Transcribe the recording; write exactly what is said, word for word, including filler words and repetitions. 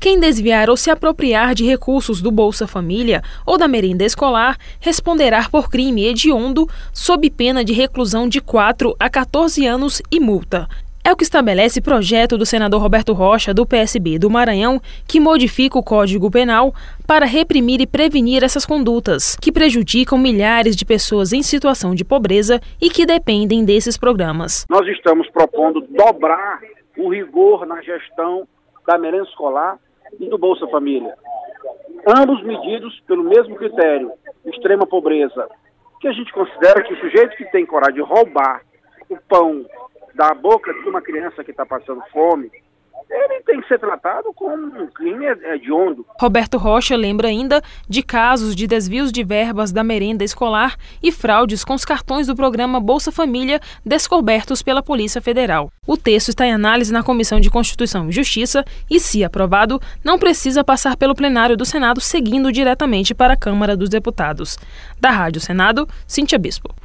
Quem desviar ou se apropriar de recursos do Bolsa Família ou da merenda escolar responderá por crime hediondo sob pena de reclusão de quatro a quatorze anos e multa. É o que estabelece o projeto do senador Roberto Rocha, do P S B do Maranhão, que modifica o Código Penal para reprimir e prevenir essas condutas, que prejudicam milhares de pessoas em situação de pobreza e que dependem desses programas. Nós estamos propondo dobrar o rigor na gestão da merenda escolar e do Bolsa Família. Ambos medidos pelo mesmo critério, extrema pobreza, que a gente considera que o sujeito que tem coragem de roubar o pão da boca de uma criança que está passando fome, ele tem que ser tratado como um crime hediondo. Roberto Rocha lembra ainda de casos de desvios de verbas da merenda escolar e fraudes com os cartões do programa Bolsa Família descobertos pela Polícia Federal. O texto está em análise na Comissão de Constituição e Justiça e, se aprovado, não precisa passar pelo plenário do Senado, seguindo diretamente para a Câmara dos Deputados. Da Rádio Senado, Cíntia Bispo.